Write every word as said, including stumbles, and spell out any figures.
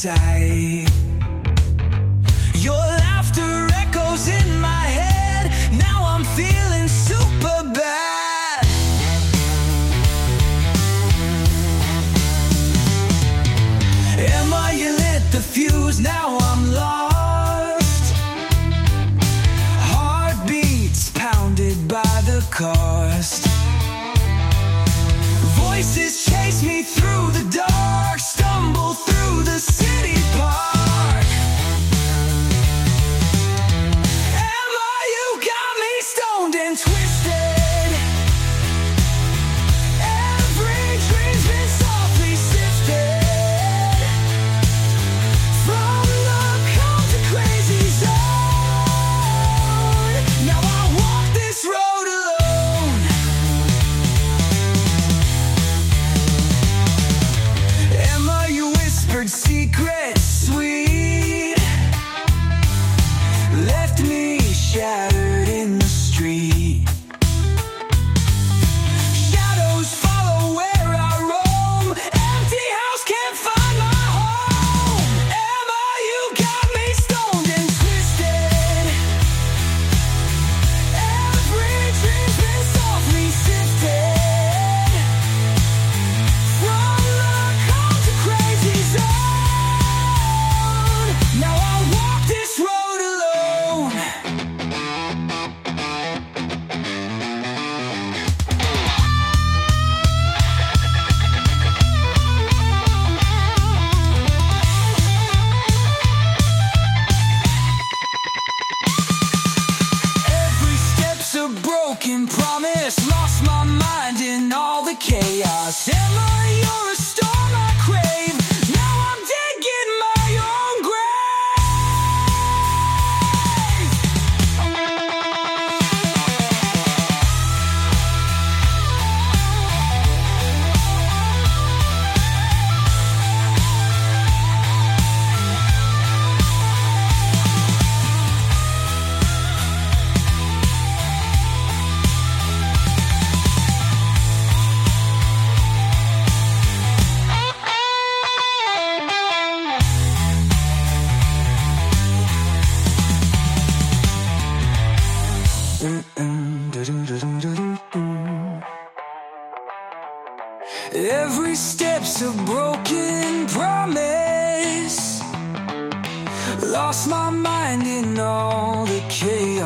sight. Your laughter echoes in my head. Now I'm feeling super bad. Emma, you lit the fuse, now I'm lost. Heartbeats pounded by the cost. Voices chase me through the dark, stumble through the city park. Emma, you got me stoned and twisted. Every dream's been softly sifted from the calm to crazy zone. Now I walk this road alone. Emma, you whispered secrets sweet, left me shattered in the street. Shadows follow where I roam. Empty house can't find my home. Emma, you got me stoned and twisted. Every dream's been softly sifted from the calm to crazy zone. Now I walk this road alone. Every step's a broken promise. Lost my mind in all the chaos. Emma, you're a storm I crave. Now I'm digging my own grave. Every step's a broken promise. Lost my mind in all the chaos.